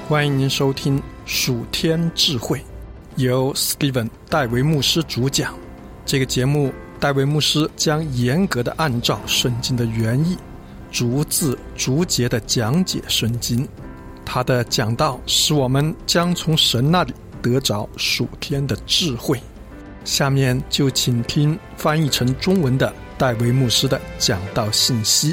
欢迎您收听属天智慧，由 Steven 戴维牧师主讲。这个节目，戴维牧师将严格的按照圣经的原意，逐字逐节的讲解圣经。他的讲道使我们将从神那里得着属天的智慧。下面就请听翻译成中文的戴维牧师的讲道信息。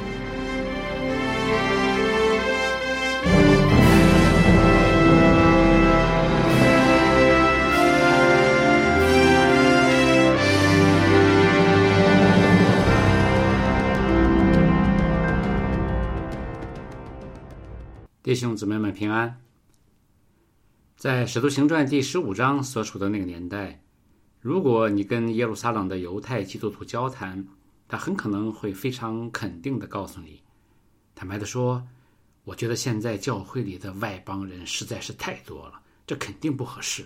弟兄姊妹们平安。在使徒行传第15章所处的那个年代，如果你跟耶路撒冷的犹太基督徒交谈，他很可能会非常肯定地告诉你，坦白地说，我觉得现在教会里的外邦人实在是太多了，这肯定不合适。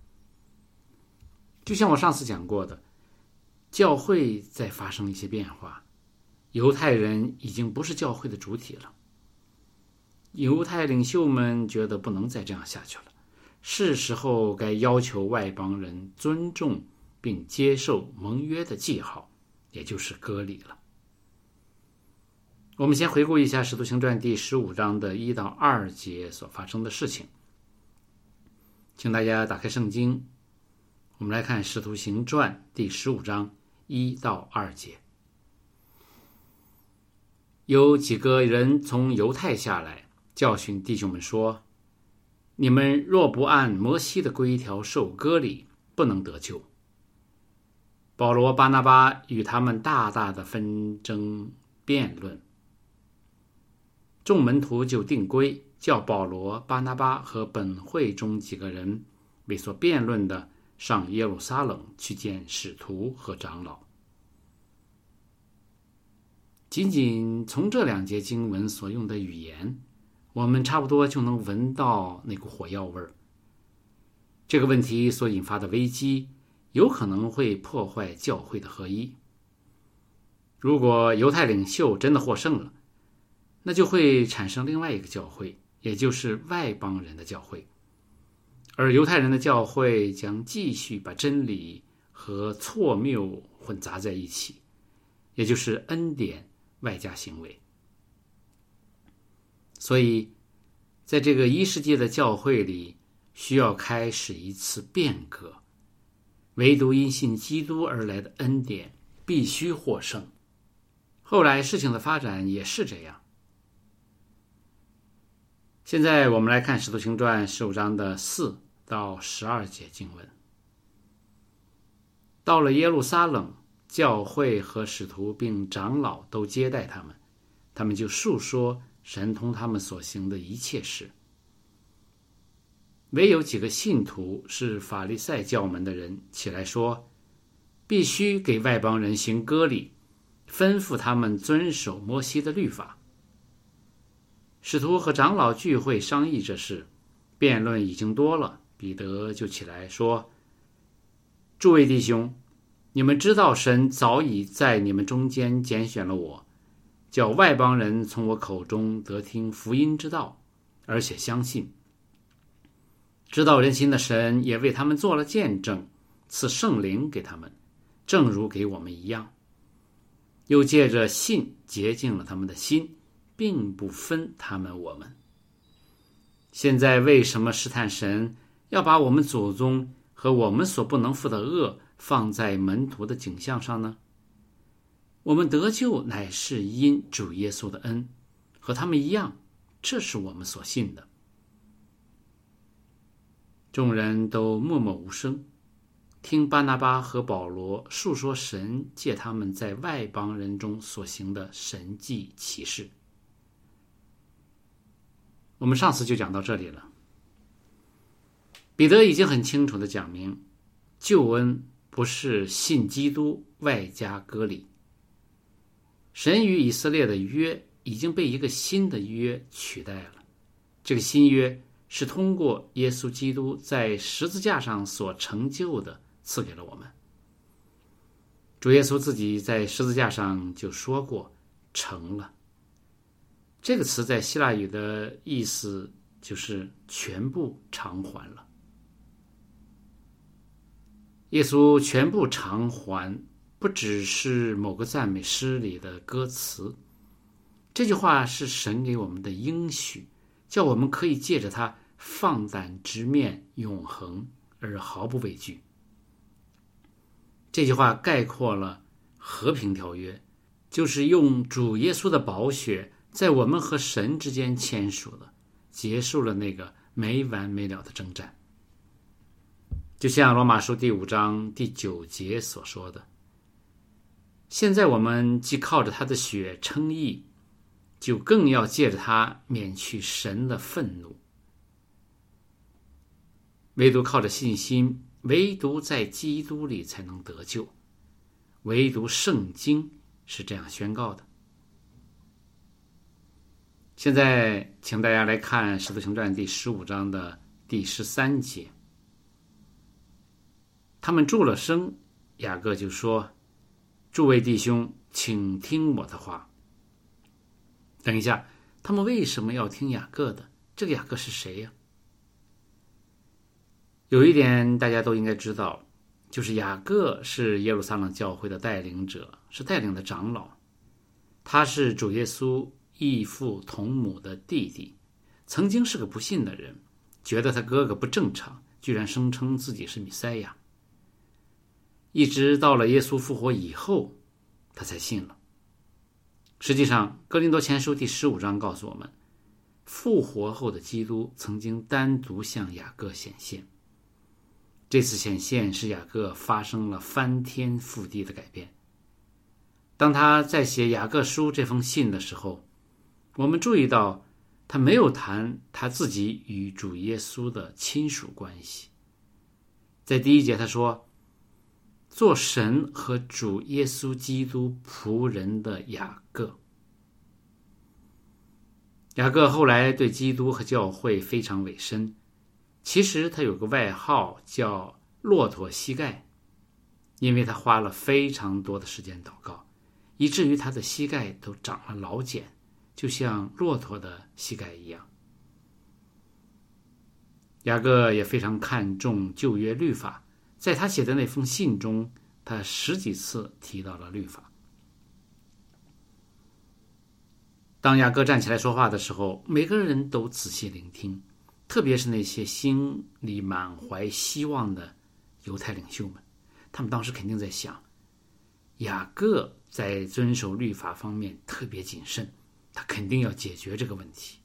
就像我上次讲过的，教会在发生一些变化，犹太人已经不是教会的主体了。犹太领袖们觉得不能再这样下去了，是时候该要求外邦人尊重并接受盟约的记号，也就是割礼了。我们先回顾一下《使徒行传》第15章的1到2节所发生的事情。请大家打开圣经，我们来看《使徒行传》第15章1到2节。有几个人从犹太下来，教训弟兄们说，你们若不按摩西的规条受割礼，不能得救。保罗、巴拿巴与他们大大的纷争辩论，众门徒就定规，叫保罗、巴拿巴和本会中几个人为所辩论的上耶路撒冷去见使徒和长老。仅仅从这2节经文所用的语言，我们差不多就能闻到那股火药味儿。这个问题所引发的危机有可能会破坏教会的合一。如果犹太领袖真的获胜了，那就会产生另外一个教会，也就是外邦人的教会，而犹太人的教会将继续把真理和错谬混杂在一起，也就是恩典外加行为。所以在这个1世纪的教会里，需要开始一次变革，唯独因信基督而来的恩典必须获胜。后来事情的发展也是这样。现在我们来看《使徒行传》15章的4到12节经文。到了耶路撒冷，教会和使徒并长老都接待他们，他们就述说神通他们所行的一切事。唯有几个信徒是法利赛教门的人起来说，必须给外邦人行割礼，吩咐他们遵守摩西的律法。使徒和长老聚会商议这事，辩论已经多了，彼得就起来说，诸位弟兄，你们知道神早已在你们中间拣选了我，叫外邦人从我口中得听福音之道，而且相信。知道人心的神也为他们做了见证，赐圣灵给他们，正如给我们一样。又借着信洁净了他们的心，并不分他们我们。现在为什么试探神，要把我们祖宗和我们所不能负的恶放在门徒的景象上呢？我们得救乃是因主耶稣的恩，和他们一样，这是我们所信的。众人都默默无声，听巴拿巴和保罗述说神借他们在外邦人中所行的神迹奇事。我们上次就讲到这里了。彼得已经很清楚地讲明，救恩不是信基督外加割礼。神与以色列的约已经被一个新的约取代了，这个新约是通过耶稣基督在十字架上所成就的赐给了我们。主耶稣自己在十字架上就说过，成了。这个词在希腊语的意思就是全部偿还了。耶稣全部偿还不只是某个赞美诗里的歌词，这句话是神给我们的应许，叫我们可以借着它放胆直面永恒而毫不畏惧。这句话概括了和平条约，就是用主耶稣的宝血在我们和神之间签署了，结束了那个没完没了的征战。就像罗马书第5章第9节所说的，现在我们既靠着他的血称义，就更要借着他免去神的愤怒。唯独靠着信心，唯独在基督里才能得救，唯独圣经是这样宣告的。现在请大家来看使徒行传第15章的第13节，他们住了声，雅各就说：诸位弟兄，请听我的话。等一下，他们为什么要听雅各的？这个雅各是谁呀？有一点大家都应该知道，就是雅各是耶路撒冷教会的带领者，是带领的长老。他是主耶稣异父同母的弟弟，曾经是个不信的人，觉得他哥哥不正常，居然声称自己是弥赛亚。一直到了耶稣复活以后，他才信了。实际上，哥林多前书第15章告诉我们，复活后的基督曾经单独向雅各显现。这次显现使雅各发生了翻天覆地的改变。当他在写雅各书这封信的时候，我们注意到他没有谈他自己与主耶稣的亲属关系。在第1节他说，做神和主耶稣基督仆人的雅各。雅各后来对基督和教会非常委身，其实他有个外号叫骆驼膝盖，因为他花了非常多的时间祷告，以至于他的膝盖都长了老茧，就像骆驼的膝盖一样。雅各也非常看重旧约律法，在他写的那封信中，他10几次提到了律法。当雅各站起来说话的时候，每个人都仔细聆听，特别是那些心里满怀希望的犹太领袖们，他们当时肯定在想，雅各在遵守律法方面特别谨慎，他肯定要解决这个问题。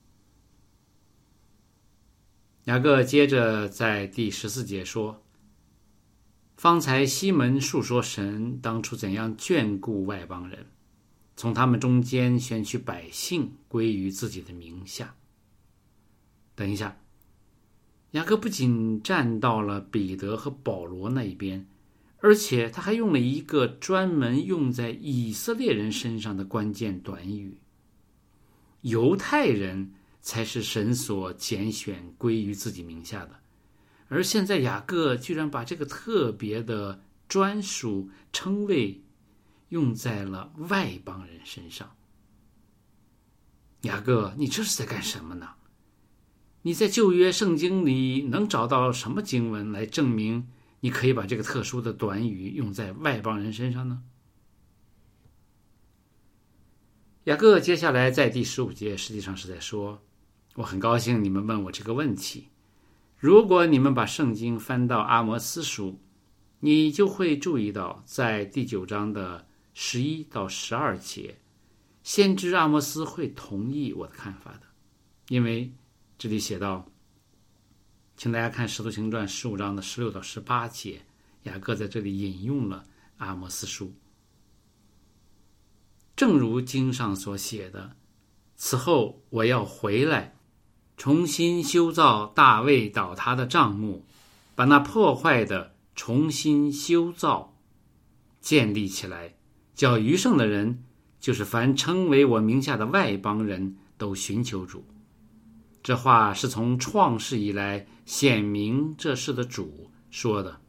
雅各接着在第14节说，方才西门述说神当初怎样眷顾外邦人，从他们中间选取百姓归于自己的名下。等一下，雅各不仅站到了彼得和保罗那一边，而且他还用了一个专门用在以色列人身上的关键短语，犹太人才是神所拣选归于自己名下的，而现在雅各居然把这个特别的专属称谓用在了外邦人身上。雅各，你这是在干什么呢？你在旧约圣经里能找到什么经文来证明你可以把这个特殊的短语用在外邦人身上呢？雅各接下来在第15节实际上是在说，我很高兴你们问我这个问题。如果你们把圣经翻到阿摩斯书，你就会注意到在第9章的11到12节，先知阿摩斯会同意我的看法的。因为这里写到，请大家看使徒行传15章的16到18节，雅各在这里引用了阿摩斯书。正如经上所写的，此后我要回来，重新修造大卫倒塌的帐幕，把那破坏的重新修造建立起来，叫余剩的人，就是凡称为我名下的外邦人，都寻求主。这话是从创世以来显明这事的主说的。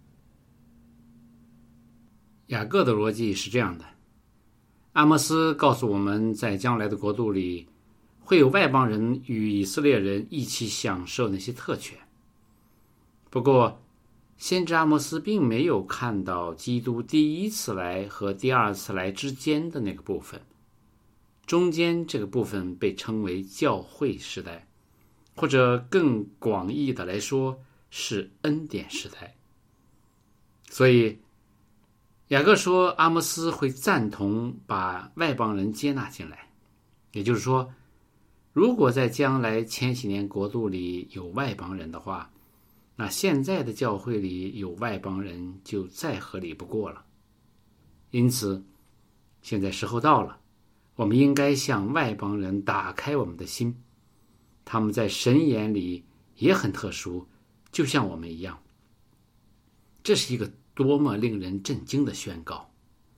雅各的逻辑是这样的，阿摩斯告诉我们，在将来的国度里， 会有外邦人与以色列人一起享受那些特权。不过，先知阿摩斯并没有看到基督第一次来和第二次来之间的那个部分，中间这个部分被称为教会时代，或者更广义的来说是恩典时代。所以雅各说阿摩斯会赞同把外邦人接纳进来，也就是说，如果在将来千禧年国度里有外邦人的话，那现在的教会里有外邦人就再合理不过了。因此现在时候到了，我们应该向外邦人打开我们的心，他们在神眼里也很特殊，就像我们一样。这是一个多么令人震惊的宣告。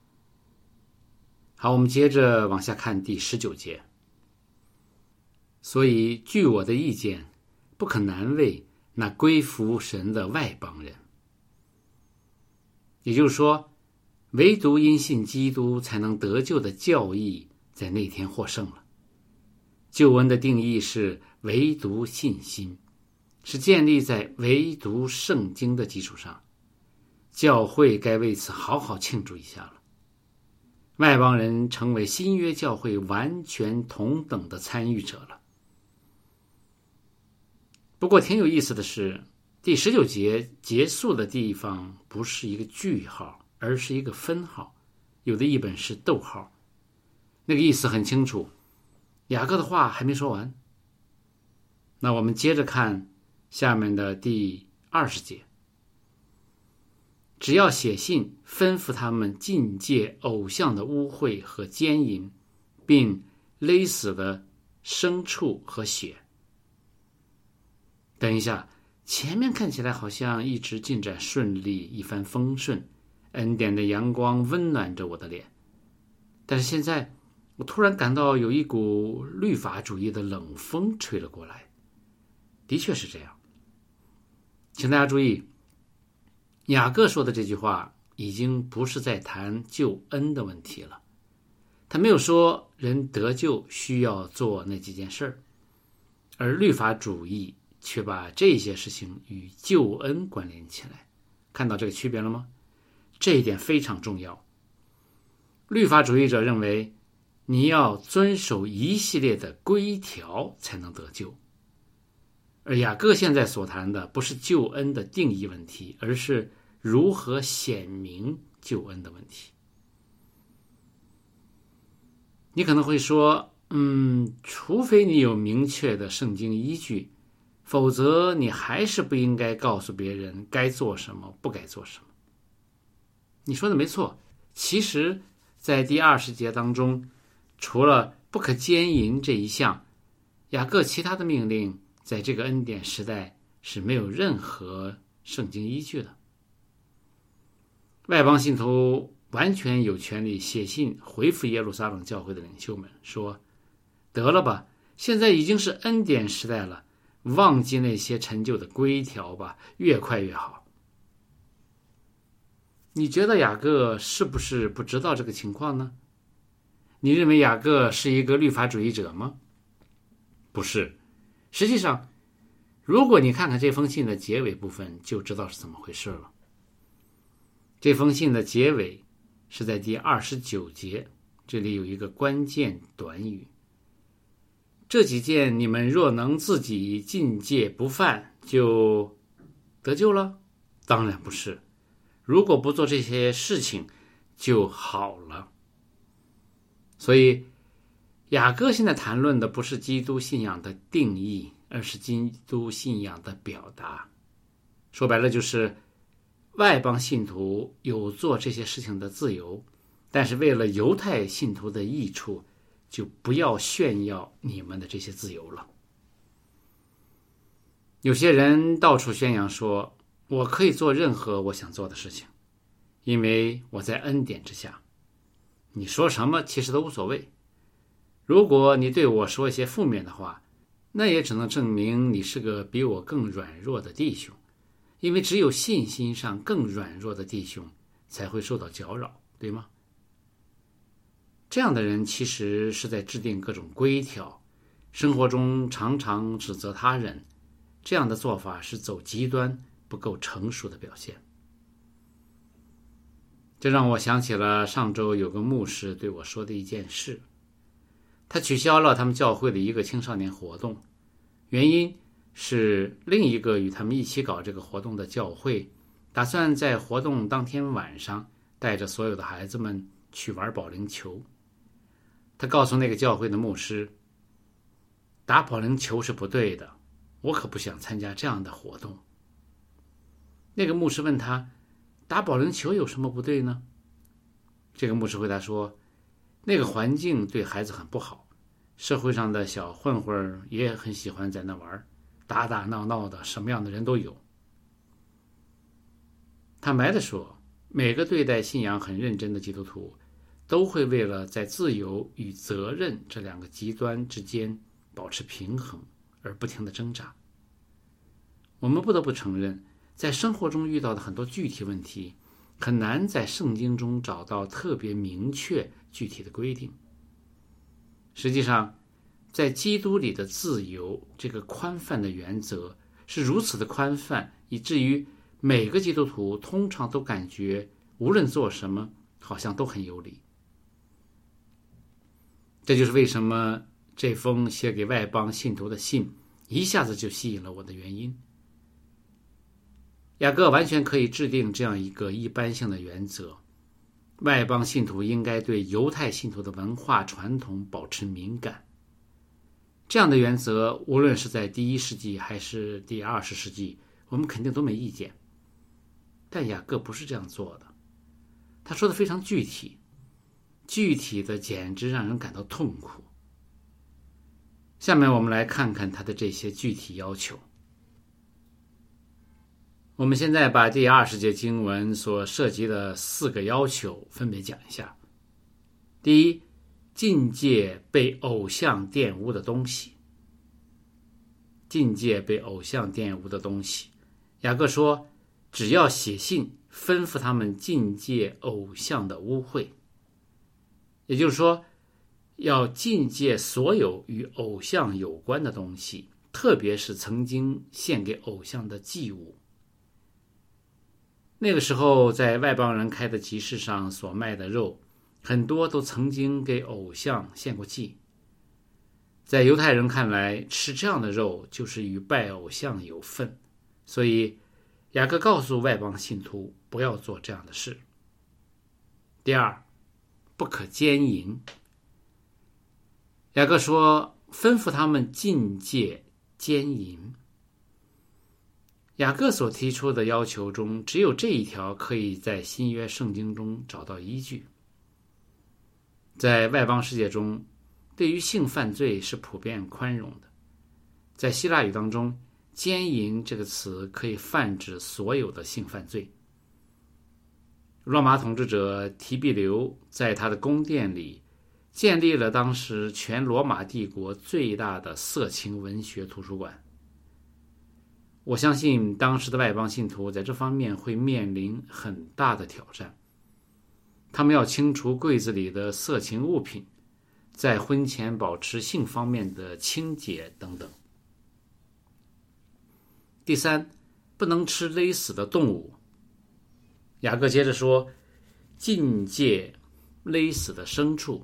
好，我们接着往下看第19节。所以据我的意见，不可难为那归服神的外邦人。也就是说，唯独因信基督才能得救的教义在那天获胜了。救恩的定义是唯独信心，是建立在唯独圣经的基础上。教会该为此好好庆祝一下了。外邦人成为新约教会完全同等的参与者了。不过挺有意思的是，第19节结束的地方不是一个句号，而是一个分号，有的译本是逗号。那个意思很清楚，雅各的话还没说完。那我们接着看下面的第20节。只要写信吩咐他们禁戒偶像的污秽和奸淫，并勒死的牲畜和血。等一下，前面看起来好像一直进展顺利，一帆风顺，恩典的阳光温暖着我的脸。但是现在我突然感到有一股律法主义的冷风吹了过来。的确是这样。请大家注意，雅各说的这句话已经不是在谈救恩的问题了。他没有说人得救需要做那几件事儿，而律法主义却把这些事情与救恩关联起来。看到这个区别了吗？这一点非常重要。律法主义者认为你要遵守一系列的规条才能得救，而雅各现在所谈的不是救恩的定义问题，而是如何显明救恩的问题。你可能会说，除非你有明确的圣经依据，否则你还是不应该告诉别人该做什么，不该做什么。你说的没错，其实在第20节当中，除了不可奸淫这一项，雅各其他的命令在这个恩典时代是没有任何圣经依据的。外邦信徒完全有权利写信回复耶路撒冷教会的领袖们，说得了吧，现在已经是恩典时代了，忘记那些陈旧的规条吧，越快越好。你觉得雅各是不是不知道这个情况呢？你认为雅各是一个律法主义者吗？不是。实际上，如果你看看这封信的结尾部分，就知道是怎么回事了。这封信的结尾是在第29节，这里有一个关键短语：这几件你们若能自己禁戒不犯，就得救了？当然不是。如果不做这些事情就好了。所以雅各现在谈论的不是基督信仰的定义，而是基督信仰的表达。说白了就是外邦信徒有做这些事情的自由，但是为了犹太信徒的益处，就不要炫耀你们的这些自由了。有些人到处宣扬说，我可以做任何我想做的事情，因为我在恩典之下。你说什么其实都无所谓。如果你对我说一些负面的话，那也只能证明你是个比我更软弱的弟兄，因为只有信心上更软弱的弟兄才会受到搅扰，对吗？这样的人其实是在制定各种规条， 生活中常常指责他人，这样的做法是走极端、不够成熟的表现。这让我想起了上周有个牧师对我说的一件事。他取消了他们教会的一个青少年活动，原因是另一个与他们一起搞这个活动的教会打算在活动当天晚上带着所有的孩子们去玩保龄球。他告诉那个教会的牧师，打保龄球是不对的，我可不想参加这样的活动。那个牧师问他，打保龄球有什么不对呢？这个牧师回答说，那个环境对孩子很不好，社会上的小混混也很喜欢在那玩，打打闹闹的，什么样的人都有。坦白地说，每个对待信仰很认真的基督徒都会为了在自由与责任这两个极端之间保持平衡而不停地挣扎。我们不得不承认，在生活中遇到的很多具体问题，很难在圣经中找到特别明确具体的规定。实际上，在基督里的自由这个宽泛的原则是如此的宽泛，以至于每个基督徒通常都感觉无论做什么好像都很有理。这就是为什么这封写给外邦信徒的信一下子就吸引了我的原因。雅各完全可以制定这样一个一般性的原则，外邦信徒应该对犹太信徒的文化传统保持敏感。这样的原则无论是在第1世纪还是第20世纪，我们肯定都没意见。但雅各不是这样做的，他说的非常具体，具体的简直让人感到痛苦。下面我们来看看他的这些具体要求。我们现在把第20节经文所涉及的4个要求分别讲一下。第一，禁戒被偶像玷污的东西。禁戒被偶像玷污的东西，雅各说，只要写信吩咐他们禁戒偶像的污秽，也就是说，要禁戒所有与偶像有关的东西，特别是曾经献给偶像的祭物。那个时候在外邦人开的集市上所卖的肉，很多都曾经给偶像献过祭。在犹太人看来，吃这样的肉就是与拜偶像有份，所以雅各告诉外邦信徒不要做这样的事。第二，不可奸淫。雅各说，吩咐他们禁戒奸淫。雅各所提出的要求中，只有这一条可以在新约圣经中找到依据。在外邦世界中，对于性犯罪是普遍宽容的。在希腊语当中，奸淫这个词可以泛指所有的性犯罪。罗马统治者提庇留在他的宫殿里建立了当时全罗马帝国最大的色情文学图书馆。我相信当时的外邦信徒在这方面会面临很大的挑战，他们要清除柜子里的色情物品，在婚前保持性方面的清洁等等。第三，不能吃勒死的动物。雅各接着说，禁戒勒死的牲畜。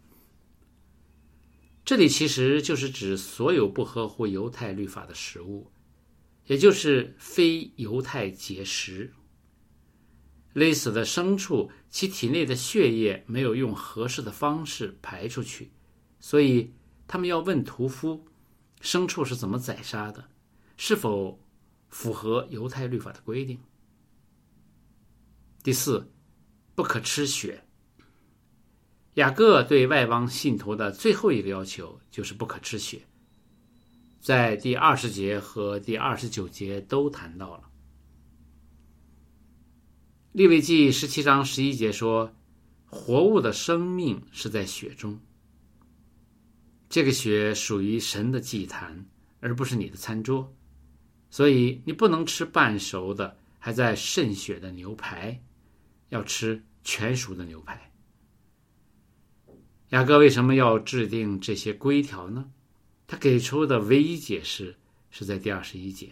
这里其实就是指所有不合乎犹太律法的食物，也就是非犹太节食。勒死的牲畜，其体内的血液没有用合适的方式排出去，所以他们要问屠夫，牲畜是怎么宰杀的，是否符合犹太律法的规定。第四，不可吃血。雅各对外邦信徒的最后一个要求就是不可吃血，在第20节和第29节都谈到了。利未记17章11节说，活物的生命是在血中。这个血属于神的祭坛，而不是你的餐桌，所以你不能吃半熟的还在渗血的牛排，要吃全熟的牛排。雅各为什么要制定这些规条呢？ 他给出的唯一解释是在第21节。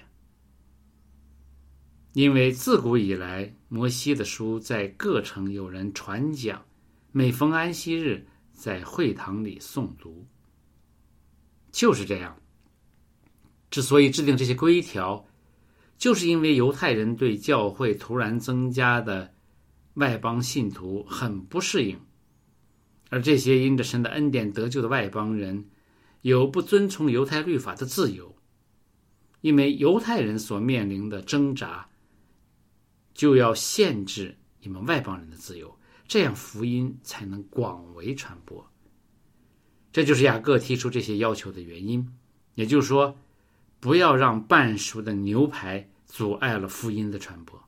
因为自古以来，摩西的书在各城有人传讲，每逢安息日在会堂里诵读。就是这样，之所以制定这些规条，就是因为犹太人对教会突然增加的外邦信徒很不适应，而这些因着神的恩典得救的外邦人有不遵从犹太律法的自由，因为犹太人所面临的挣扎就要限制你们外邦人的自由，这样福音才能广为传播。这就是雅各提出这些要求的原因，也就是说，不要让半熟的牛排阻碍了福音的传播。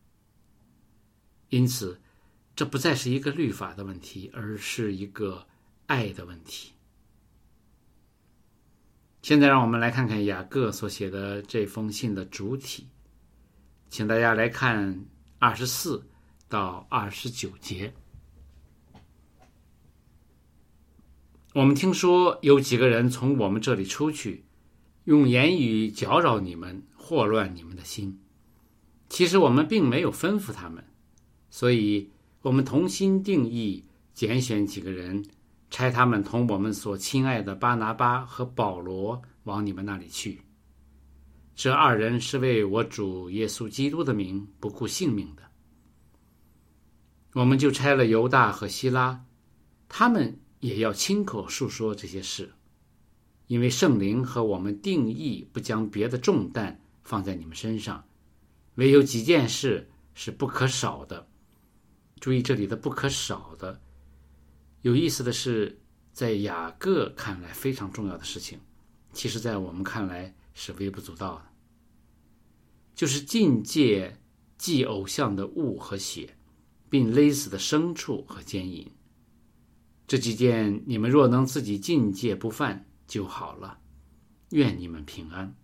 因此，这不再是一个律法的问题，而是一个爱的问题。现在让我们来看看雅各所写的这封信的主体，请大家来看24到29节。我们听说有几个人从我们这里出去，用言语搅扰你们，祸乱你们的心。其实我们并没有吩咐他们，所以我们同心定义，拣选几个人，差他们同我们所亲爱的巴拿巴和保罗往你们那里去。这二人是为我主耶稣基督的名不顾性命的。我们就差了犹大和希拉，他们也要亲口述说这些事，因为圣灵和我们定义不将别的重担放在你们身上，唯有几件事是不可少的。注意这里的不可少的，有意思的是，在雅各看来非常重要的事情，其实在我们看来是微不足道的，就是禁戒祭偶像的物和血，并勒死的牲畜和奸淫。这几件你们若能自己禁戒不犯就好了，愿你们平安。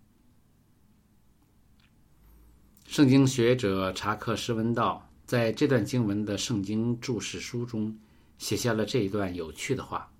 圣经学者查克·施文道在这段经文的圣经注释书中写下了这一段有趣的话：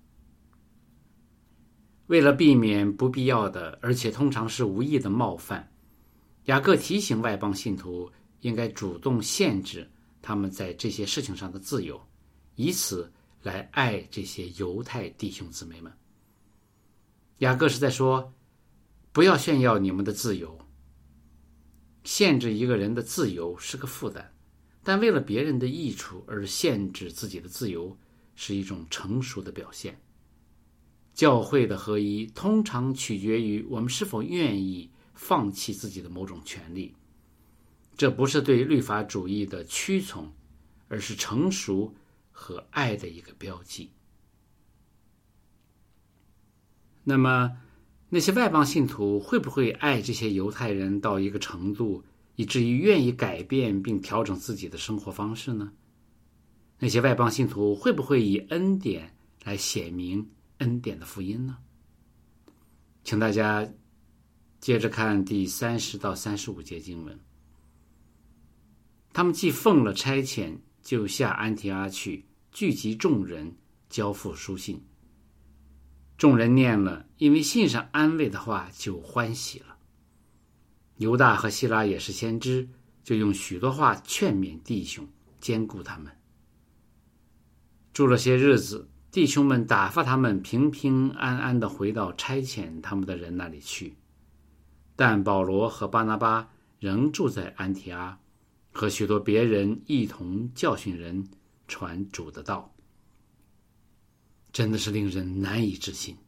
为了避免不必要的而且通常是无意的冒犯，雅各提醒外邦信徒应该主动限制他们在这些事情上的自由，以此来爱这些犹太弟兄姊妹们。雅各是在说，不要炫耀你们的自由。限制一个人的自由是个负担，但为了别人的益处而限制自己的自由是一种成熟的表现。教会的合一通常取决于我们是否愿意放弃自己的某种权利，这不是对律法主义的屈从，而是成熟和爱的一个标记。那么那些外邦信徒会不会爱这些犹太人到一个程度，以至于愿意改变并调整自己的生活方式呢？那些外邦信徒会不会以恩典来显明恩典的福音呢？请大家接着看第30到35节经文。他们既奉了差遣，就下安提阿去，聚集众人，交付书信。众人念了，因为信上安慰的话，就欢喜了。犹大和希拉也是先知，就用许多话劝勉弟兄，坚固他们。住了些日子，弟兄们打发他们平平安安地回到差遣他们的人那里去。但保罗和巴拿巴仍住在安提阿，和许多别人一同教训人，传主的道。真的是令人难以置信。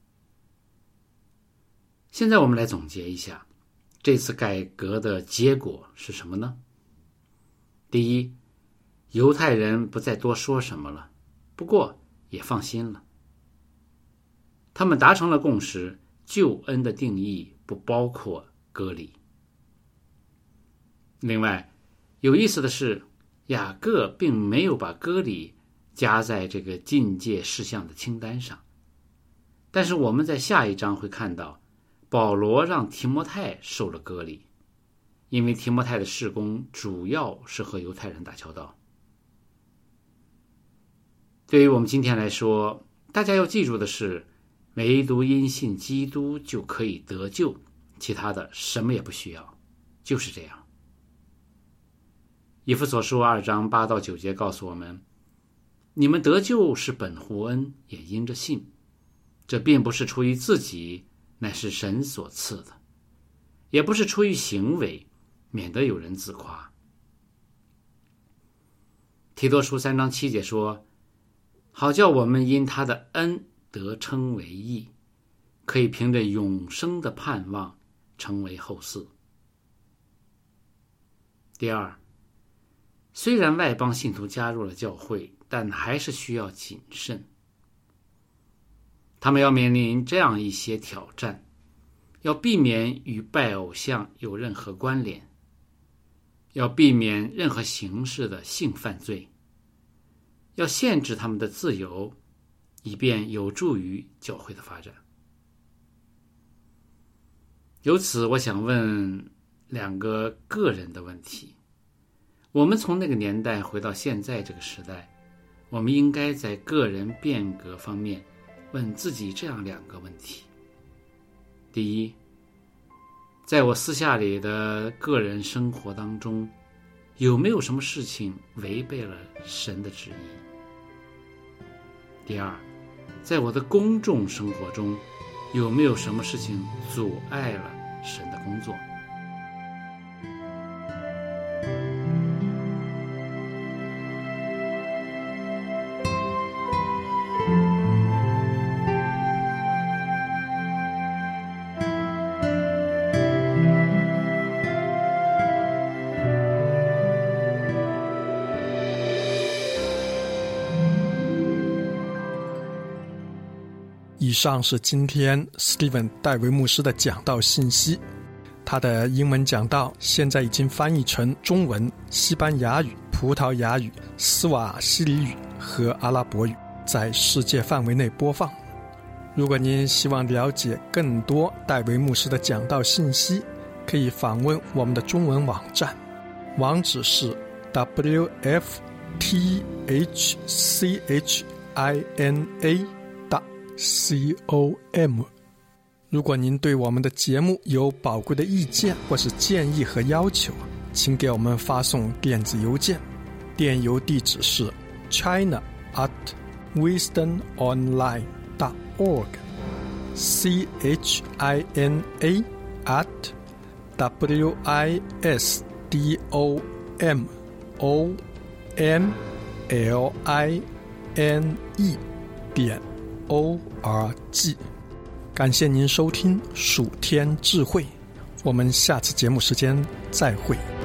现在我们来总结一下，这次改革的结果是什么呢？第一，犹太人不再多说什么了，不过也放心了。他们达成了共识，救恩的定义不包括割礼。另外，有意思的是，雅各并没有把割礼加在这个禁戒事项的清单上，但是我们在下一章会看到，保罗让提摩太受了割礼，因为提摩太的事工主要是和犹太人打交道。对于我们今天来说，大家要记住的是， 唯独因信基督就可以得救，其他的什么也不需要，就是这样。以弗所书2章8到9节告诉我们，你们得救是本乎恩，也因着信，这并不是出于自己，乃是神所赐的，也不是出于行为，免得有人自夸。提多书3章7节说，好叫我们因他的恩得称为义，可以凭着永生的盼望成为后嗣。第二，虽然外邦信徒加入了教会，但还是需要谨慎。他们要面临这样一些挑战，要避免与拜偶像有任何关联，要避免任何形式的性犯罪，要限制他们的自由，以便有助于教会的发展。由此，我想问2个个人的问题。我们从那个年代回到现在这个时代，我们应该在个人变革方面问自己这样2个问题。第一，在我私下里的个人生活当中，有没有什么事情违背了神的旨意？第二，在我的公众生活中，有没有什么事情阻碍了神的工作？ 以上是今天 Steven 戴维牧师的讲道信息。他的英文讲道现在已经翻译成中文、西班牙语、葡萄牙语、斯瓦希里语和阿拉伯语，在世界范围内播放。如果您希望了解更多戴维牧师的讲道信息，可以访问我们的中文网站，网址是 wfthchina.com。 如果您对我们的节目有宝贵的意见或是建议和要求，请给我们发送电子邮件，电邮地址是 china@wisdomonline.org china@wisdomonline.org。 感谢您收听蜀天智慧，我们下次节目时间再会。